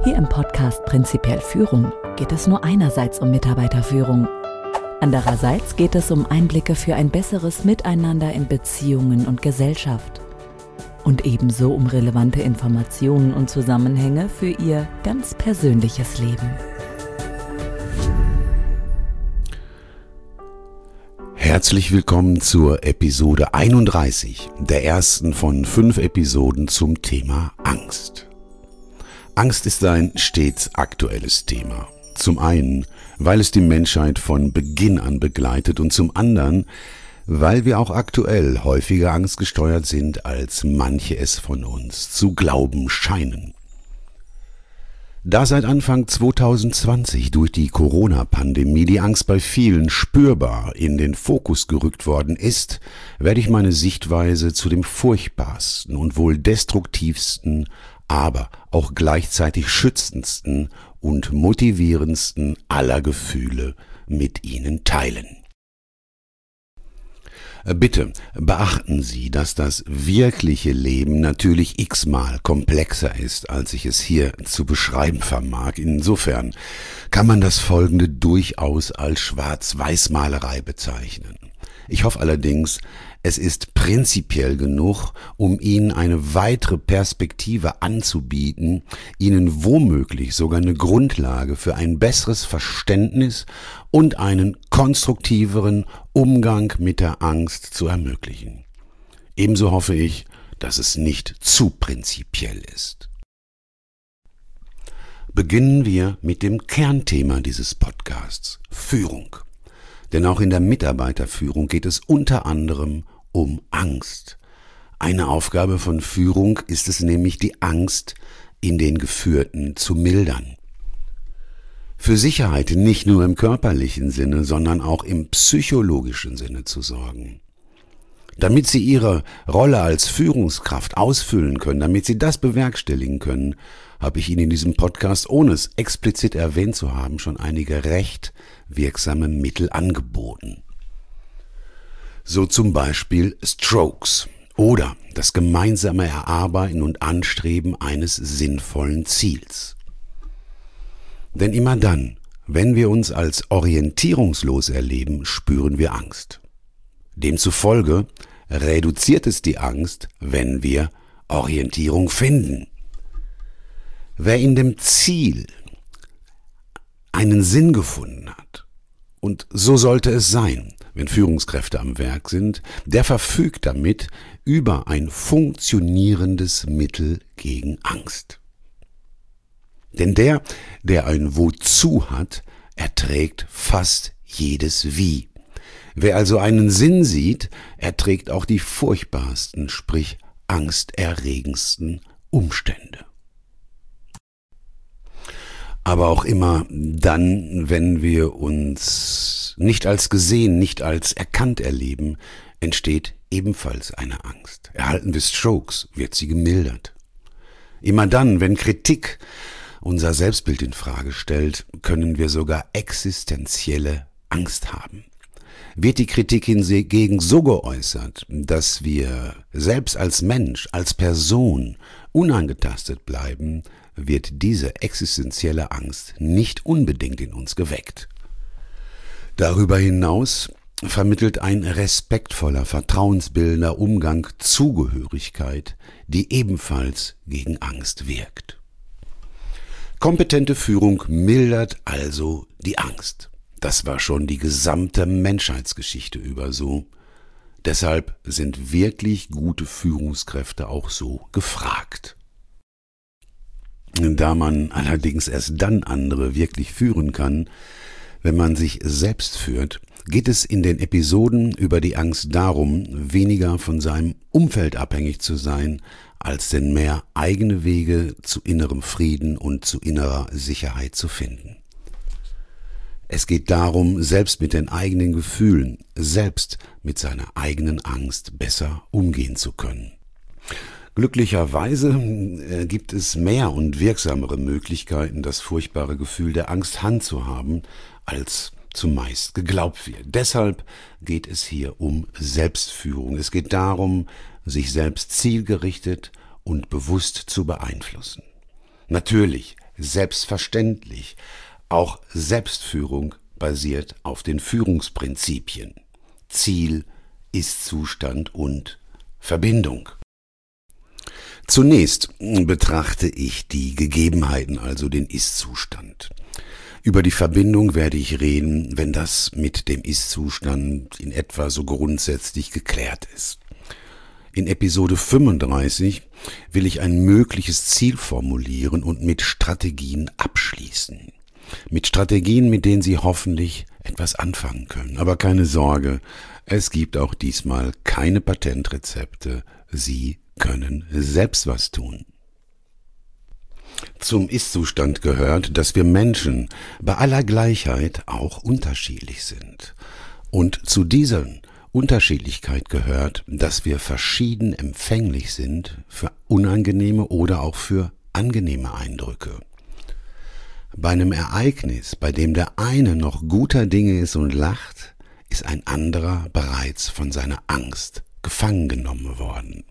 Hier im Podcast Prinzipiell Führung geht es nur einerseits um Mitarbeiterführung. Andererseits geht es um Einblicke für ein besseres Miteinander in Beziehungen und Gesellschaft. Und ebenso um relevante Informationen und Zusammenhänge für Ihr ganz persönliches Leben. Herzlich willkommen zur Episode 31, der ersten von 5 Episoden zum Thema Angst. Angst ist ein stets aktuelles Thema. Zum einen, weil es die Menschheit von Beginn an begleitet und zum anderen, weil wir auch aktuell häufiger angstgesteuert sind, als manche es von uns zu glauben scheinen. Da seit Anfang 2020 durch die Corona-Pandemie die Angst bei vielen spürbar in den Fokus gerückt worden ist, werde ich meine Sichtweise zu dem furchtbarsten und wohl destruktivsten, aber auch gleichzeitig schützendsten und motivierendsten aller Gefühle mit Ihnen teilen. Bitte beachten Sie, dass das wirkliche Leben natürlich x-mal komplexer ist, als ich es hier zu beschreiben vermag. Insofern kann man das Folgende durchaus als Schwarz-Weiß-Malerei bezeichnen. Ich hoffe allerdings, es ist prinzipiell genug, um Ihnen eine weitere Perspektive anzubieten, Ihnen womöglich sogar eine Grundlage für ein besseres Verständnis und einen konstruktiveren Umgang mit der Angst zu ermöglichen. Ebenso hoffe ich, dass es nicht zu prinzipiell ist. Beginnen wir mit dem Kernthema dieses Podcasts, Führung. Denn auch in der Mitarbeiterführung geht es unter anderem um Angst. Eine Aufgabe von Führung ist es nämlich, die Angst in den Geführten zu mildern. Für Sicherheit nicht nur im körperlichen Sinne, sondern auch im psychologischen Sinne zu sorgen. Damit Sie Ihre Rolle als Führungskraft ausfüllen können, damit Sie das bewerkstelligen können, habe ich Ihnen in diesem Podcast, ohne es explizit erwähnt zu haben, schon einige recht wirksame Mittel angeboten. So zum Beispiel Strokes oder das gemeinsame Erarbeiten und Anstreben eines sinnvollen Ziels. Denn immer dann, wenn wir uns als orientierungslos erleben, spüren wir Angst. Demzufolge reduziert es die Angst, wenn wir Orientierung finden. Wer in dem Ziel einen Sinn gefunden hat, und so sollte es sein, wenn Führungskräfte am Werk sind, der verfügt damit über ein funktionierendes Mittel gegen Angst. Denn der ein Wozu hat, erträgt fast jedes Wie. Wer also einen Sinn sieht, erträgt auch die furchtbarsten, sprich angsterregendsten Umstände. Aber auch immer dann, wenn wir uns nicht als gesehen, nicht als erkannt erleben, entsteht ebenfalls eine Angst. Erhalten wir Strokes, wird sie gemildert. Immer dann, wenn Kritik unser Selbstbild in Frage stellt, können wir sogar existenzielle Angst haben. Wird die Kritik hingegen so geäußert, dass wir selbst als Mensch, als Person unangetastet bleiben, wird diese existenzielle Angst nicht unbedingt in uns geweckt. Darüber hinaus vermittelt ein respektvoller, vertrauensbildender Umgang Zugehörigkeit, die ebenfalls gegen Angst wirkt. Kompetente Führung mildert also die Angst. Das war schon die gesamte Menschheitsgeschichte über so. Deshalb sind wirklich gute Führungskräfte auch so gefragt. Da man allerdings erst dann andere wirklich führen kann, wenn man sich selbst führt, geht es in den Episoden über die Angst darum, weniger von seinem Umfeld abhängig zu sein, als denn mehr eigene Wege zu innerem Frieden und zu innerer Sicherheit zu finden. Es geht darum, selbst mit den eigenen Gefühlen, selbst mit seiner eigenen Angst besser umgehen zu können. Glücklicherweise gibt es mehr und wirksamere Möglichkeiten, das furchtbare Gefühl der Angst handzuhaben, als zumeist geglaubt wird. Deshalb geht es hier um Selbstführung. Es geht darum, sich selbst zielgerichtet und bewusst zu beeinflussen. Natürlich, selbstverständlich, auch Selbstführung basiert auf den Führungsprinzipien. Ziel, Ist-Zustand und Verbindung. Zunächst betrachte ich die Gegebenheiten, also den Ist-Zustand. Über die Verbindung werde ich reden, wenn das mit dem Ist-Zustand in etwa so grundsätzlich geklärt ist. In Episode 35 will ich ein mögliches Ziel formulieren und mit Strategien abschließen. Mit Strategien, mit denen Sie hoffentlich etwas anfangen können. Aber keine Sorge, es gibt auch diesmal keine Patentrezepte. Sie können selbst was tun. Zum Ist-Zustand gehört, dass wir Menschen bei aller Gleichheit auch unterschiedlich sind. Und zu dieser Unterschiedlichkeit gehört, dass wir verschieden empfänglich sind für unangenehme oder auch für angenehme Eindrücke. Bei einem Ereignis, bei dem der eine noch guter Dinge ist und lacht, ist ein anderer bereits von seiner Angst gefangen genommen worden.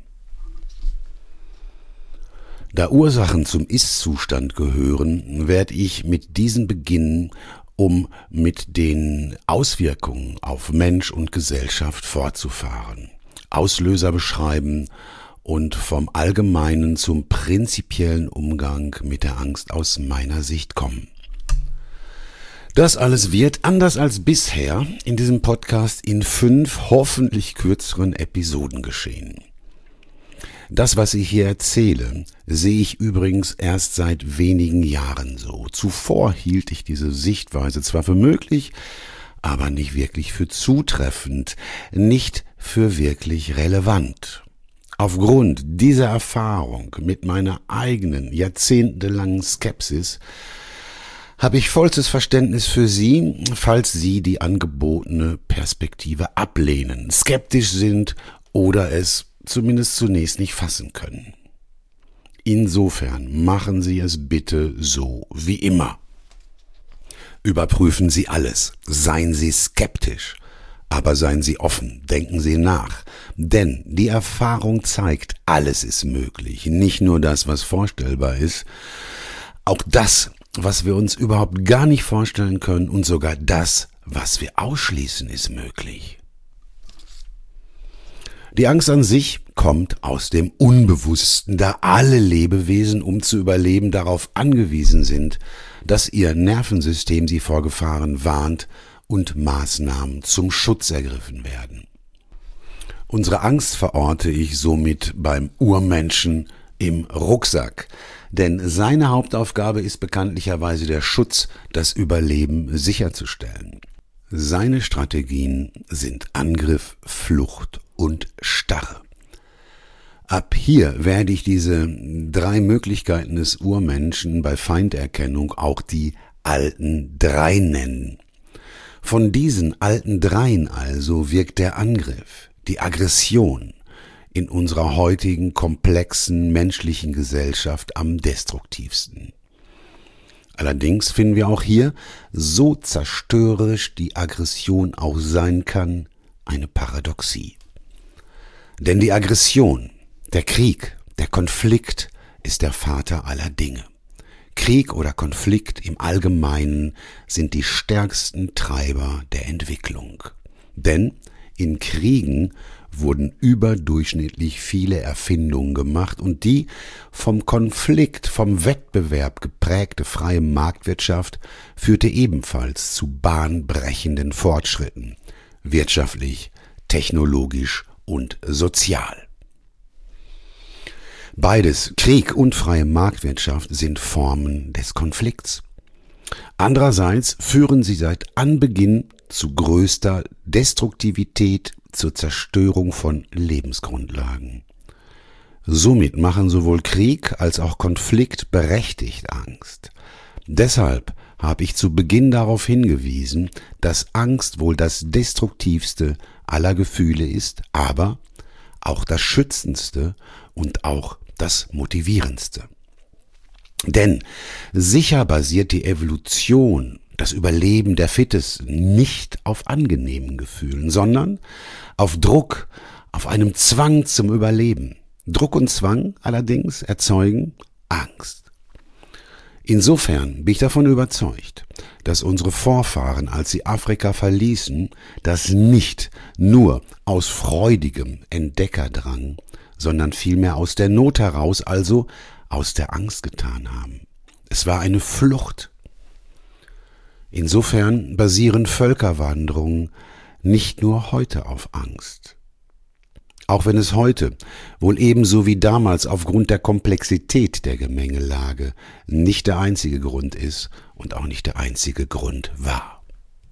Da Ursachen zum Ist-Zustand gehören, werde ich mit diesen beginnen, um mit den Auswirkungen auf Mensch und Gesellschaft fortzufahren, Auslöser beschreiben und vom allgemeinen zum prinzipiellen Umgang mit der Angst aus meiner Sicht kommen. Das alles wird, anders als bisher, in diesem Podcast in 5 hoffentlich kürzeren Episoden geschehen. Das, was ich hier erzähle, sehe ich übrigens erst seit wenigen Jahren so. Zuvor hielt ich diese Sichtweise zwar für möglich, aber nicht wirklich für zutreffend, nicht für wirklich relevant. Aufgrund dieser Erfahrung mit meiner eigenen jahrzehntelangen Skepsis habe ich vollstes Verständnis für Sie, falls Sie die angebotene Perspektive ablehnen, skeptisch sind oder es zumindest zunächst nicht fassen können. Insofern machen Sie es bitte so wie immer. Überprüfen Sie alles, seien Sie skeptisch, aber seien Sie offen, denken Sie nach, denn die Erfahrung zeigt, alles ist möglich, nicht nur das, was vorstellbar ist, auch das, was wir uns überhaupt gar nicht vorstellen können und sogar das, was wir ausschließen, ist möglich. Die Angst an sich kommt aus dem Unbewussten, da alle Lebewesen, um zu überleben, darauf angewiesen sind, dass ihr Nervensystem sie vor Gefahren warnt und Maßnahmen zum Schutz ergriffen werden. Unsere Angst verorte ich somit beim Urmenschen im Rucksack, denn seine Hauptaufgabe ist bekanntlicherweise der Schutz, das Überleben sicherzustellen. Seine Strategien sind Angriff, Flucht und Starre. Ab hier werde ich diese 3 Möglichkeiten des Urmenschen bei Feinderkennung auch die alten 3 nennen. Von diesen alten 3 also wirkt der Angriff, die Aggression in unserer heutigen komplexen menschlichen Gesellschaft am destruktivsten. Allerdings finden wir auch hier, so zerstörerisch die Aggression auch sein kann, eine Paradoxie. Denn die Aggression, der Krieg, der Konflikt ist der Vater aller Dinge. Krieg oder Konflikt im Allgemeinen sind die stärksten Treiber der Entwicklung. Denn in Kriegen wurden überdurchschnittlich viele Erfindungen gemacht und die vom Konflikt, vom Wettbewerb geprägte freie Marktwirtschaft führte ebenfalls zu bahnbrechenden Fortschritten, wirtschaftlich, technologisch und sozial. Beides, Krieg und freie Marktwirtschaft, sind Formen des Konflikts. Andererseits führen sie seit Anbeginn zu größter Destruktivität, zur Zerstörung von Lebensgrundlagen. Somit machen sowohl Krieg als auch Konflikt berechtigt Angst. Deshalb habe ich zu Beginn darauf hingewiesen, dass Angst wohl das destruktivste aller Gefühle ist, aber auch das schützendste und auch das motivierendste. Denn sicher basiert die Evolution, das Überleben der Fittesten, nicht auf angenehmen Gefühlen, sondern auf Druck, auf einem Zwang zum Überleben. Druck und Zwang allerdings erzeugen Angst. Insofern bin ich davon überzeugt, dass unsere Vorfahren, als sie Afrika verließen, das nicht nur aus freudigem Entdeckerdrang, sondern vielmehr aus der Not heraus, also aus der Angst getan haben. Es war eine Flucht. Insofern basieren Völkerwanderungen nicht nur heute auf Angst. Auch wenn es heute, wohl ebenso wie damals aufgrund der Komplexität der Gemengelage, nicht der einzige Grund ist und auch nicht der einzige Grund war.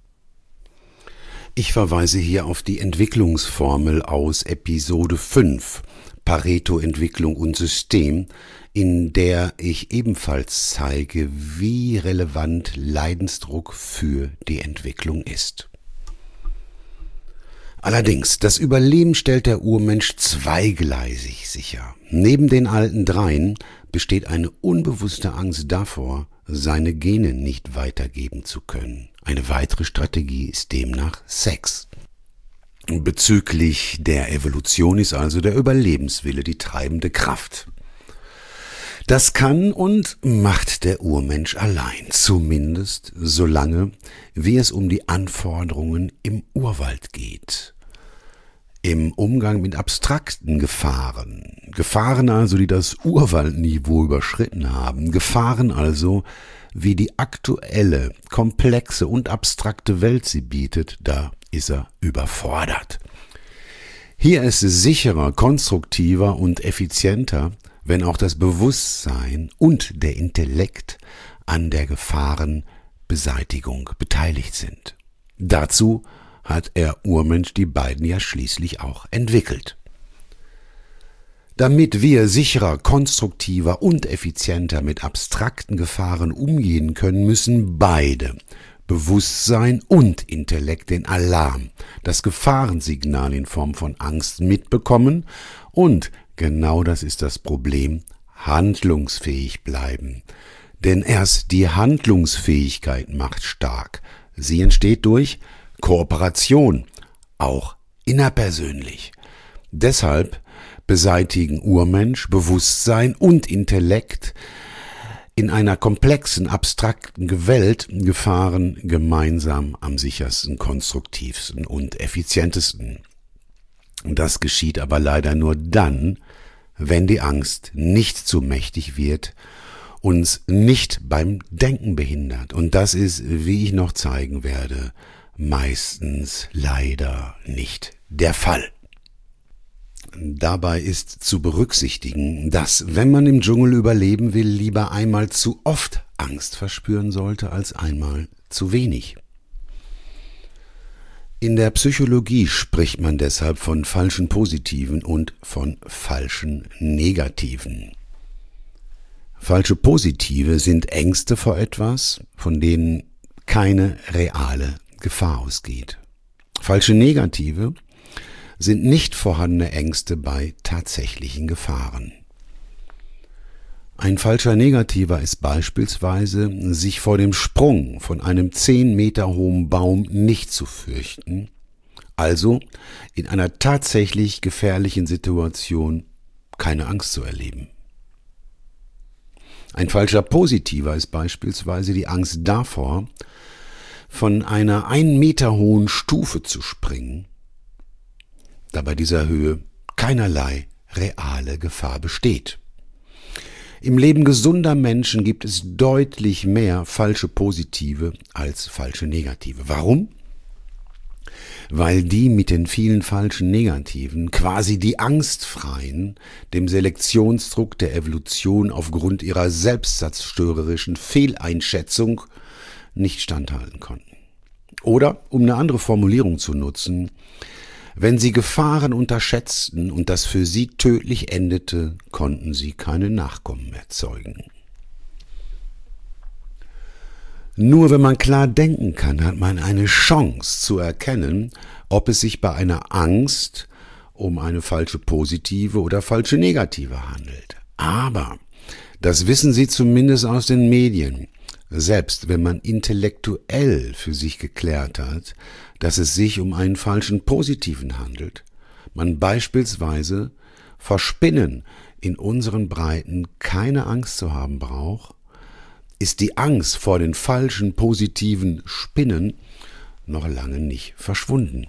Ich verweise hier auf die Entwicklungsformel aus Episode 5, Pareto-Entwicklung und System, in der ich ebenfalls zeige, wie relevant Leidensdruck für die Entwicklung ist. Allerdings, das Überleben stellt der Urmensch zweigleisig sicher. Neben den alten dreien besteht eine unbewusste Angst davor, seine Gene nicht weitergeben zu können. Eine weitere Strategie ist demnach Sex. Bezüglich der Evolution ist also der Überlebenswille die treibende Kraft. Das kann und macht der Urmensch allein, zumindest solange, wie es um die Anforderungen im Urwald geht. Im Umgang mit abstrakten Gefahren also, die das Urwaldniveau überschritten haben, Gefahren also, wie die aktuelle, komplexe und abstrakte Welt sie bietet, da ist er überfordert. Hier ist es sicherer, konstruktiver und effizienter, wenn auch das Bewusstsein und der Intellekt an der Gefahrenbeseitigung beteiligt sind. Dazu hat der Urmensch die beiden ja schließlich auch entwickelt. Damit wir sicherer, konstruktiver und effizienter mit abstrakten Gefahren umgehen können, müssen beide, Bewusstsein und Intellekt, den Alarm, das Gefahrensignal in Form von Angst mitbekommen und genau das ist das Problem, handlungsfähig bleiben. Denn erst die Handlungsfähigkeit macht stark. Sie entsteht durch Kooperation, auch innerpersönlich. Deshalb beseitigen Urmensch, Bewusstsein und Intellekt in einer komplexen, abstrakten Welt Gefahren gemeinsam am sichersten, konstruktivsten und effizientesten. Und das geschieht aber leider nur dann, wenn die Angst nicht zu mächtig wird, uns nicht beim Denken behindert. Und das ist, wie ich noch zeigen werde, meistens leider nicht der Fall. Dabei ist zu berücksichtigen, dass, wenn man im Dschungel überleben will, lieber einmal zu oft Angst verspüren sollte, als einmal zu wenig. In der Psychologie spricht man deshalb von falschen Positiven und von falschen Negativen. Falsche Positive sind Ängste vor etwas, von denen keine reale Gefahr ausgeht. Falsche Negative sind nicht vorhandene Ängste bei tatsächlichen Gefahren. Ein falscher Negativer ist beispielsweise, sich vor dem Sprung von einem 10 Meter hohen Baum nicht zu fürchten, also in einer tatsächlich gefährlichen Situation keine Angst zu erleben. Ein falscher Positiver ist beispielsweise die Angst davor, von einer 1 Meter hohen Stufe zu springen, da bei dieser Höhe keinerlei reale Gefahr besteht. Im Leben gesunder Menschen gibt es deutlich mehr falsche Positive als falsche Negative. Warum? Weil die mit den vielen falschen Negativen, quasi die Angstfreien, dem Selektionsdruck der Evolution aufgrund ihrer selbstzerstörerischen Fehleinschätzung nicht standhalten konnten. Oder, um eine andere Formulierung zu nutzen, wenn sie Gefahren unterschätzten und das für sie tödlich endete, konnten sie keine Nachkommen erzeugen. Nur wenn man klar denken kann, hat man eine Chance zu erkennen, ob es sich bei einer Angst um eine falsche positive oder falsche negative handelt. Aber, das wissen Sie zumindest aus den Medien, selbst wenn man intellektuell für sich geklärt hat, dass es sich um einen falschen positiven handelt, man beispielsweise vor Spinnen in unseren Breiten keine Angst zu haben braucht, ist die Angst vor den falschen positiven Spinnen noch lange nicht verschwunden.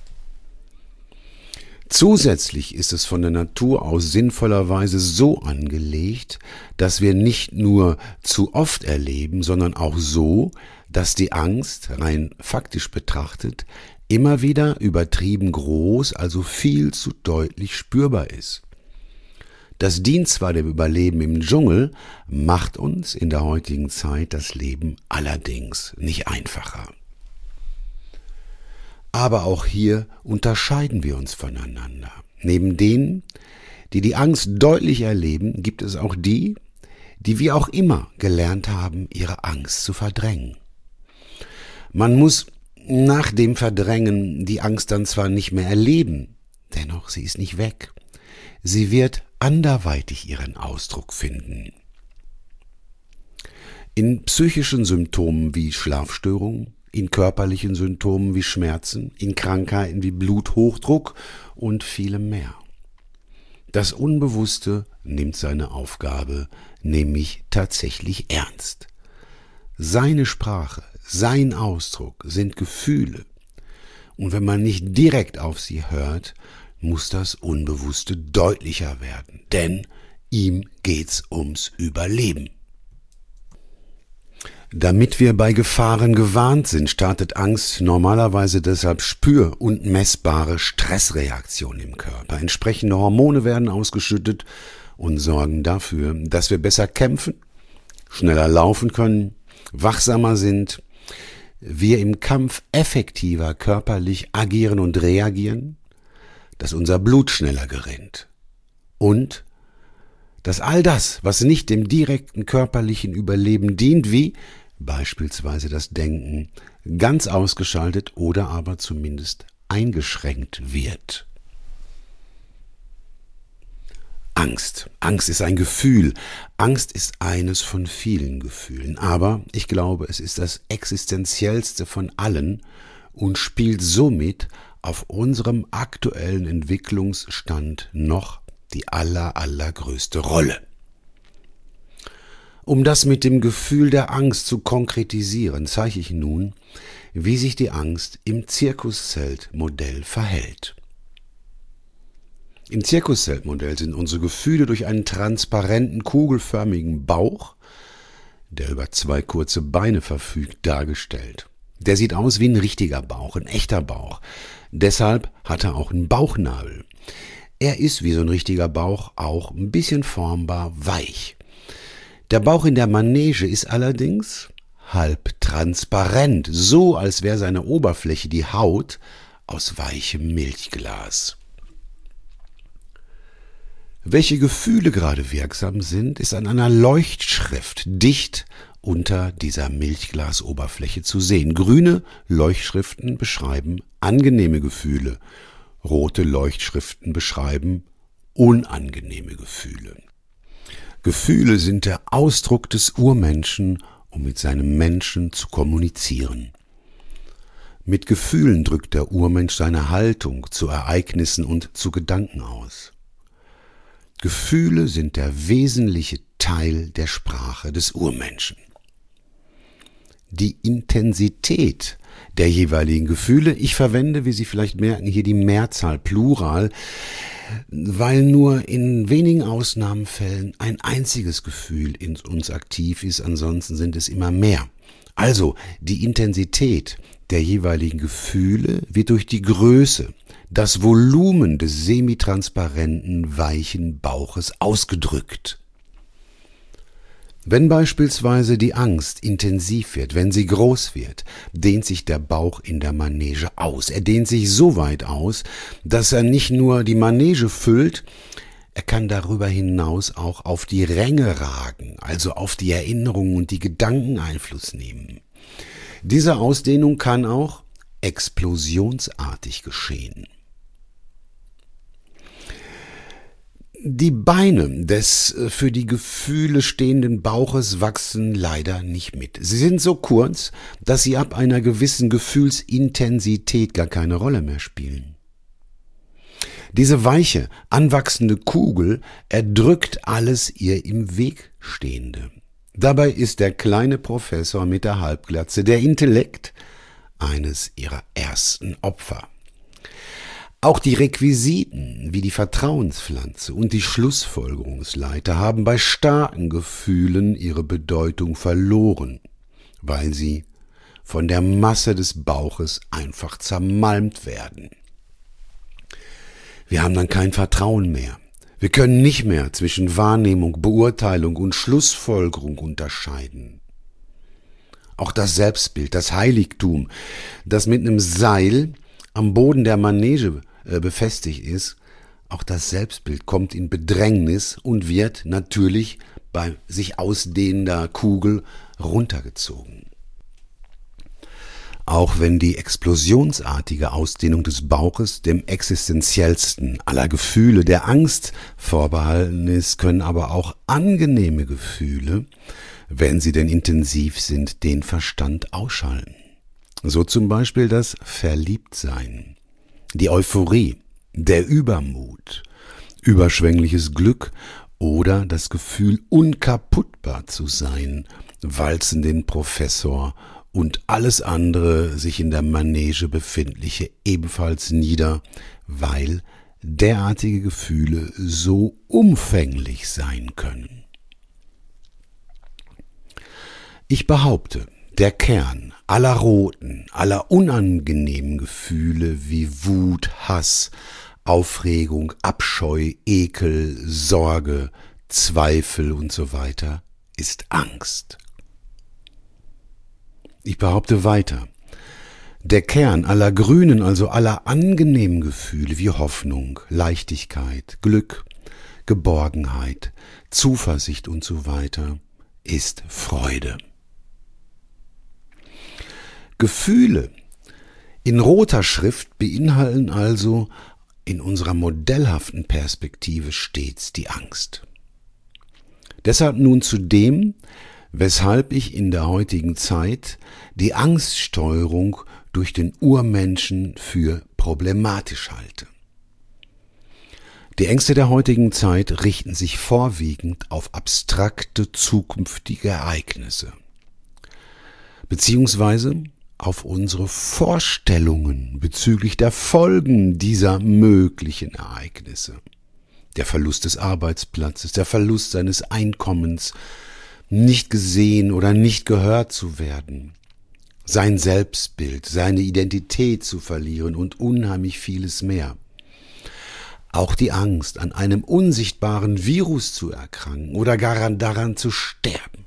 Zusätzlich ist es von der Natur aus sinnvollerweise so angelegt, dass wir nicht nur zu oft erleben, sondern auch so, dass die Angst, rein faktisch betrachtet, immer wieder übertrieben groß, also viel zu deutlich spürbar ist. Das dient zwar dem Überleben im Dschungel, macht uns in der heutigen Zeit das Leben allerdings nicht einfacher. Aber auch hier unterscheiden wir uns voneinander. Neben denen, die die Angst deutlich erleben, gibt es auch die, die wie auch immer gelernt haben, ihre Angst zu verdrängen. Man muss nach dem Verdrängen die Angst dann zwar nicht mehr erleben, dennoch sie ist nicht weg. Sie wird anderweitig ihren Ausdruck finden. In psychischen Symptomen wie Schlafstörungen, in körperlichen Symptomen wie Schmerzen, in Krankheiten wie Bluthochdruck und vielem mehr. Das Unbewusste nimmt seine Aufgabe nämlich tatsächlich ernst. Seine Sprache, sein Ausdruck sind Gefühle. Und wenn man nicht direkt auf sie hört, muss das Unbewusste deutlicher werden, denn ihm geht's ums Überleben. Damit wir bei Gefahren gewarnt sind, startet Angst normalerweise deshalb spür- und messbare Stressreaktionen im Körper. Entsprechende Hormone werden ausgeschüttet und sorgen dafür, dass wir besser kämpfen, schneller laufen können, wachsamer sind, wir im Kampf effektiver körperlich agieren und reagieren, dass unser Blut schneller gerinnt und dass all das, was nicht dem direkten körperlichen Überleben dient, wie beispielsweise das Denken, ganz ausgeschaltet oder aber zumindest eingeschränkt wird. Angst. Angst ist ein Gefühl. Angst ist eines von vielen Gefühlen. Aber ich glaube, es ist das existenziellste von allen und spielt somit auf unserem aktuellen Entwicklungsstand noch die allergrößte Rolle. Um das mit dem Gefühl der Angst zu konkretisieren, zeige ich nun, wie sich die Angst im Zirkuszelt-Modell verhält. Im Zirkuszelt-Modell sind unsere Gefühle durch einen transparenten, kugelförmigen Bauch, der über 2 kurze Beine verfügt, dargestellt. Der sieht aus wie ein richtiger Bauch, ein echter Bauch. Deshalb hat er auch einen Bauchnabel. Er ist wie so ein richtiger Bauch auch ein bisschen formbar weich. Der Bauch in der Manege ist allerdings halb transparent, so als wäre seine Oberfläche die Haut aus weichem Milchglas. Welche Gefühle gerade wirksam sind, ist an einer Leuchtschrift dicht unter dieser Milchglasoberfläche zu sehen. Grüne Leuchtschriften beschreiben angenehme Gefühle, rote Leuchtschriften beschreiben unangenehme Gefühle. Gefühle sind der Ausdruck des Urmenschen, um mit seinem Menschen zu kommunizieren. Mit Gefühlen drückt der Urmensch seine Haltung zu Ereignissen und zu Gedanken aus. Gefühle sind der wesentliche Teil der Sprache des Urmenschen. Die Intensität der jeweiligen Gefühle, ich verwende, wie Sie vielleicht merken, hier die Mehrzahl Plural, weil nur in wenigen Ausnahmefällen ein einziges Gefühl in uns aktiv ist, ansonsten sind es immer mehr. Also die Intensität der jeweiligen Gefühle wird durch die Größe, das Volumen des semitransparenten, weichen Bauches ausgedrückt. Wenn beispielsweise die Angst intensiv wird, wenn sie groß wird, dehnt sich der Bauch in der Manege aus. Er dehnt sich so weit aus, dass er nicht nur die Manege füllt, er kann darüber hinaus auch auf die Ränge ragen, also auf die Erinnerungen und die Gedanken Einfluss nehmen. Diese Ausdehnung kann auch explosionsartig geschehen. Die Beine des für die Gefühle stehenden Bauches wachsen leider nicht mit. Sie sind so kurz, dass sie ab einer gewissen Gefühlsintensität gar keine Rolle mehr spielen. Diese weiche, anwachsende Kugel erdrückt alles ihr im Weg Stehende. Dabei ist der kleine Professor mit der Halbglatze der Intellekt eines ihrer ersten Opfer. Auch die Requisiten wie die Vertrauenspflanze und die Schlussfolgerungsleiter haben bei starken Gefühlen ihre Bedeutung verloren, weil sie von der Masse des Bauches einfach zermalmt werden. Wir haben dann kein Vertrauen mehr. Wir können nicht mehr zwischen Wahrnehmung, Beurteilung und Schlussfolgerung unterscheiden. Auch das Selbstbild, das Heiligtum, das mit einem Seil am Boden der Manege befestigt ist, auch das Selbstbild kommt in Bedrängnis und wird natürlich bei sich ausdehnender Kugel runtergezogen. Auch wenn die explosionsartige Ausdehnung des Bauches dem existenziellsten aller Gefühle der Angst vorbehalten ist, können aber auch angenehme Gefühle, wenn sie denn intensiv sind, den Verstand ausschalten. So zum Beispiel das Verliebtsein, die Euphorie, der Übermut, überschwängliches Glück oder das Gefühl, unkaputtbar zu sein, walzen den Professor und alles andere sich in der Manege befindliche ebenfalls nieder, weil derartige Gefühle so umfänglich sein können. Ich behaupte, der Kern aller roten, aller unangenehmen Gefühle wie Wut, Hass, Aufregung, Abscheu, Ekel, Sorge, Zweifel und so weiter ist Angst. Ich behaupte weiter, der Kern aller grünen, also aller angenehmen Gefühle wie Hoffnung, Leichtigkeit, Glück, Geborgenheit, Zuversicht und so weiter ist Freude. Gefühle in roter Schrift beinhalten also in unserer modellhaften Perspektive stets die Angst. Deshalb nun zu dem, weshalb ich in der heutigen Zeit die Angststeuerung durch den Urmenschen für problematisch halte. Die Ängste der heutigen Zeit richten sich vorwiegend auf abstrakte zukünftige Ereignisse, beziehungsweise auf unsere Vorstellungen bezüglich der Folgen dieser möglichen Ereignisse. Der Verlust des Arbeitsplatzes, der Verlust seines Einkommens, nicht gesehen oder nicht gehört zu werden, sein Selbstbild, seine Identität zu verlieren und unheimlich vieles mehr. Auch die Angst, an einem unsichtbaren Virus zu erkranken oder gar daran zu sterben.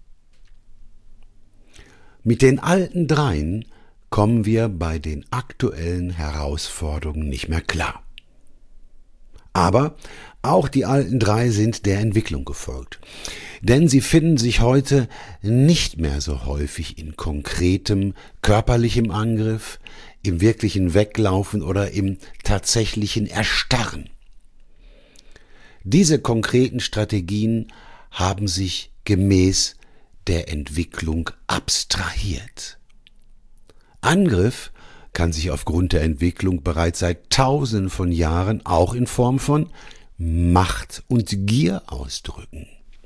Mit den alten dreien kommen wir bei den aktuellen Herausforderungen nicht mehr klar. Aber auch die alten drei sind der Entwicklung gefolgt. Denn sie finden sich heute nicht mehr so häufig in konkretem, körperlichem Angriff, im wirklichen Weglaufen oder im tatsächlichen Erstarren. Diese konkreten Strategien haben sich gemäß der Entwicklung abstrahiert. Angriff kann sich aufgrund der Entwicklung bereits seit Tausenden von Jahren auch in Form von Macht und Gier ausdrücken.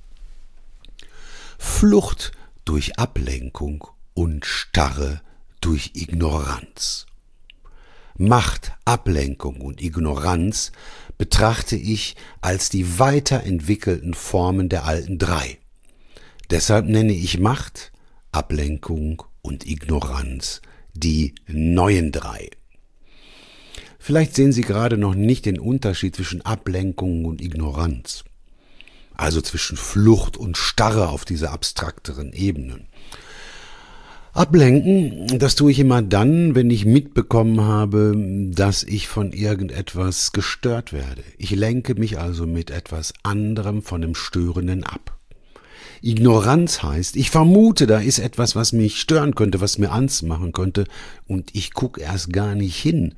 Flucht durch Ablenkung und Starre durch Ignoranz. Macht, Ablenkung und Ignoranz betrachte ich als die weiterentwickelten Formen der alten drei. Deshalb nenne ich Macht, Ablenkung und Ignoranz die neuen drei. Vielleicht sehen Sie gerade noch nicht den Unterschied zwischen Ablenkung und Ignoranz, also zwischen Flucht und Starre auf dieser abstrakteren Ebene. Ablenken, das tue ich immer dann, wenn ich mitbekommen habe, dass ich von irgendetwas gestört werde. Ich lenke mich also mit etwas anderem von dem Störenden ab. Ignoranz heißt, ich vermute, da ist etwas, was mich stören könnte, was mir Angst machen könnte, und ich gucke erst gar nicht hin.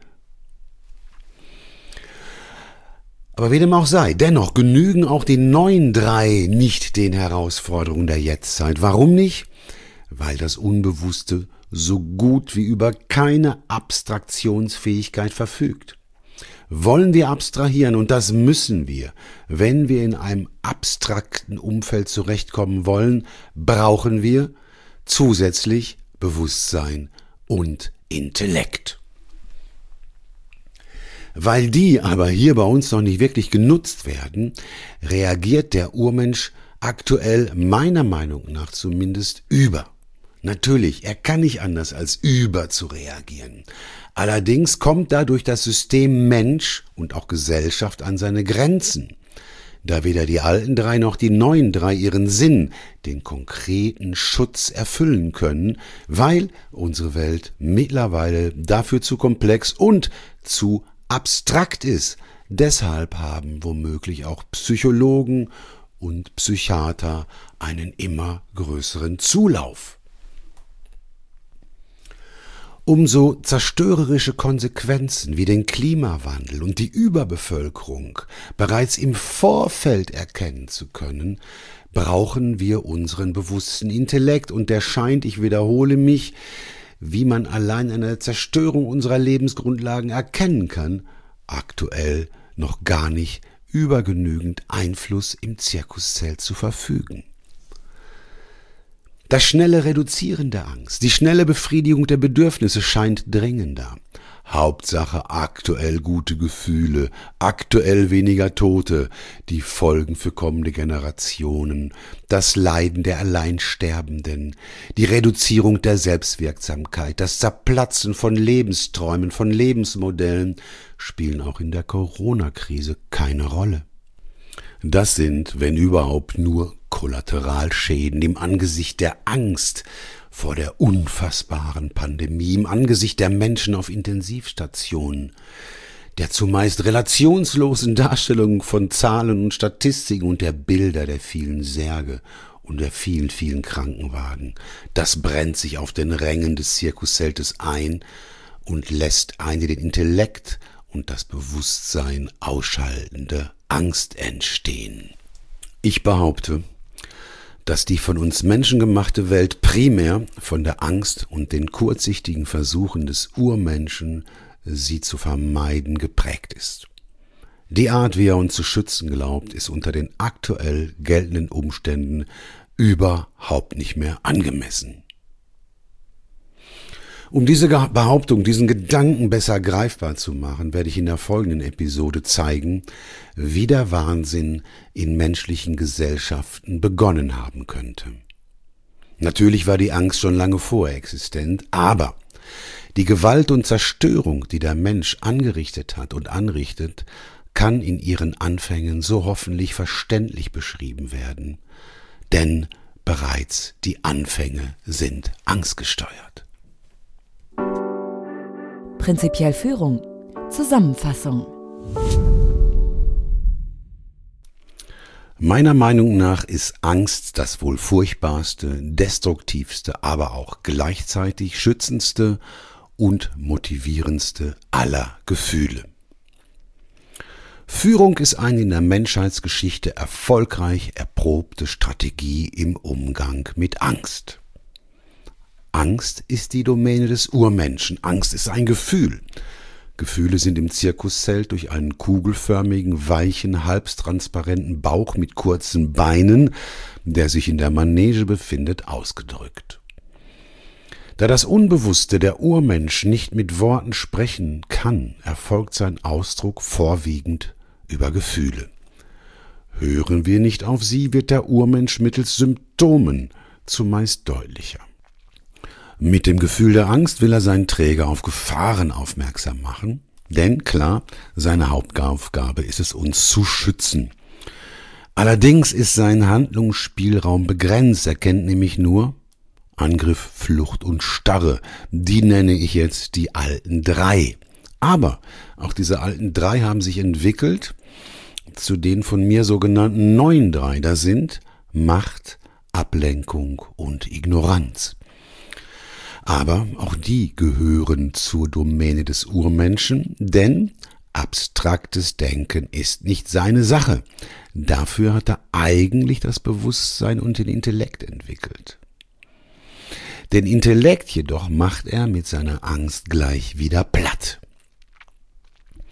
Aber wie dem auch sei, dennoch genügen auch die neuen drei nicht den Herausforderungen der Jetztzeit. Warum nicht? Weil das Unbewusste so gut wie über keine Abstraktionsfähigkeit verfügt. wollen wir abstrahieren, und das müssen wir. Wenn wir in einem abstrakten Umfeld zurechtkommen wollen, brauchen wir zusätzlich Bewusstsein und Intellekt. Weil die aber hier bei uns noch nicht wirklich genutzt werden, reagiert der Urmensch aktuell meiner Meinung nach zumindest über. Natürlich, er kann nicht anders als über zu reagieren. Allerdings kommt dadurch das System Mensch und auch Gesellschaft an seine Grenzen, da weder die alten drei noch die neuen drei ihren Sinn, den konkreten Schutz erfüllen können, weil unsere Welt mittlerweile dafür zu komplex und zu abstrakt ist. Deshalb haben womöglich auch Psychologen und Psychiater einen immer größeren Zulauf. Umso zerstörerische Konsequenzen wie den Klimawandel und die Überbevölkerung bereits im Vorfeld erkennen zu können, brauchen wir unseren bewussten Intellekt, und der scheint, ich wiederhole mich, wie man allein an der Zerstörung unserer Lebensgrundlagen erkennen kann, aktuell noch gar nicht über genügend Einfluss im Zirkuszelt zu verfügen. Das schnelle Reduzieren der Angst, die schnelle Befriedigung der Bedürfnisse scheint dringender. Hauptsache aktuell gute Gefühle, aktuell weniger Tote, die Folgen für kommende Generationen, das Leiden der Alleinsterbenden, die Reduzierung der Selbstwirksamkeit, das Zerplatzen von Lebensträumen, von Lebensmodellen spielen auch in der Corona-Krise keine Rolle. Das sind, wenn überhaupt, nur Kollateralschäden im Angesicht der Angst vor der unfassbaren Pandemie, im Angesicht der Menschen auf Intensivstationen, der zumeist relationslosen Darstellung von Zahlen und Statistiken und der Bilder der vielen Särge und der vielen, vielen Krankenwagen. Das brennt sich auf den Rängen des Zirkuszeltes ein und lässt eine den Intellekt und das Bewusstsein ausschaltende Angst entstehen. Ich behaupte, dass die von uns Menschen gemachte Welt primär von der Angst und den kurzsichtigen Versuchen des Urmenschen, sie zu vermeiden, geprägt ist. Die Art, wie er uns zu schützen glaubt, ist unter den aktuell geltenden Umständen überhaupt nicht mehr angemessen. Um diese Behauptung, diesen Gedanken besser greifbar zu machen, werde ich in der folgenden Episode zeigen, wie der Wahnsinn in menschlichen Gesellschaften begonnen haben könnte. Natürlich war die Angst schon lange vorher existent, aber die Gewalt und Zerstörung, die der Mensch angerichtet hat und anrichtet, kann in ihren Anfängen so hoffentlich verständlich beschrieben werden, denn bereits die Anfänge sind angstgesteuert. Prinzipiell Führung. Zusammenfassung. Meiner Meinung nach ist Angst das wohl furchtbarste, destruktivste, aber auch gleichzeitig schützendste und motivierendste aller Gefühle. Führung ist eine in der Menschheitsgeschichte erfolgreich erprobte Strategie im Umgang mit Angst. Angst ist die Domäne des Urmenschen. Angst ist ein Gefühl. Gefühle sind im Zirkuszelt durch einen kugelförmigen, weichen, halbtransparenten Bauch mit kurzen Beinen, der sich in der Manege befindet, ausgedrückt. Da das Unbewusste der Urmensch nicht mit Worten sprechen kann, erfolgt sein Ausdruck vorwiegend über Gefühle. Hören wir nicht auf sie, wird der Urmensch mittels Symptomen zumeist deutlicher. Mit dem Gefühl der Angst will er seinen Träger auf Gefahren aufmerksam machen, denn klar, seine Hauptaufgabe ist es, uns zu schützen. Allerdings ist sein Handlungsspielraum begrenzt, er kennt nämlich nur Angriff, Flucht und Starre. Die nenne ich jetzt die alten drei. Aber auch diese alten drei haben sich entwickelt zu den von mir sogenannten neuen drei. Das sind Macht, Ablenkung und Ignoranz. Aber auch die gehören zur Domäne des Urmenschen, denn abstraktes Denken ist nicht seine Sache. Dafür hat er eigentlich das Bewusstsein und den Intellekt entwickelt. Den Intellekt jedoch macht er mit seiner Angst gleich wieder platt.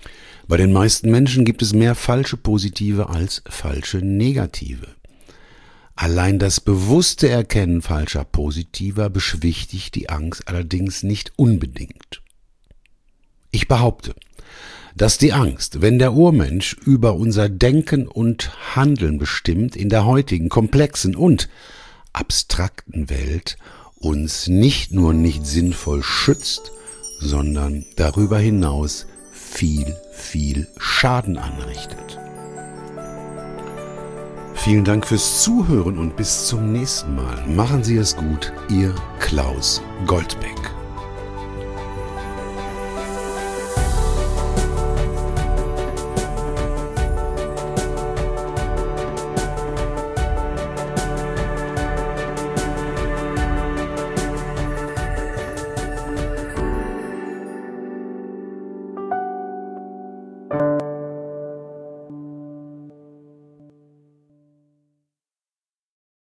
Bei den meisten Menschen gibt es mehr falsche Positive als falsche Negative. Allein das bewusste Erkennen falscher Positiver beschwichtigt die Angst allerdings nicht unbedingt. Ich behaupte, dass die Angst, wenn der Urmensch über unser Denken und Handeln bestimmt, in der heutigen komplexen und abstrakten Welt uns nicht nur nicht sinnvoll schützt, sondern darüber hinaus viel, viel Schaden anrichtet. Vielen Dank fürs Zuhören und bis zum nächsten Mal. Machen Sie es gut, Ihr Klaus Goldbeck.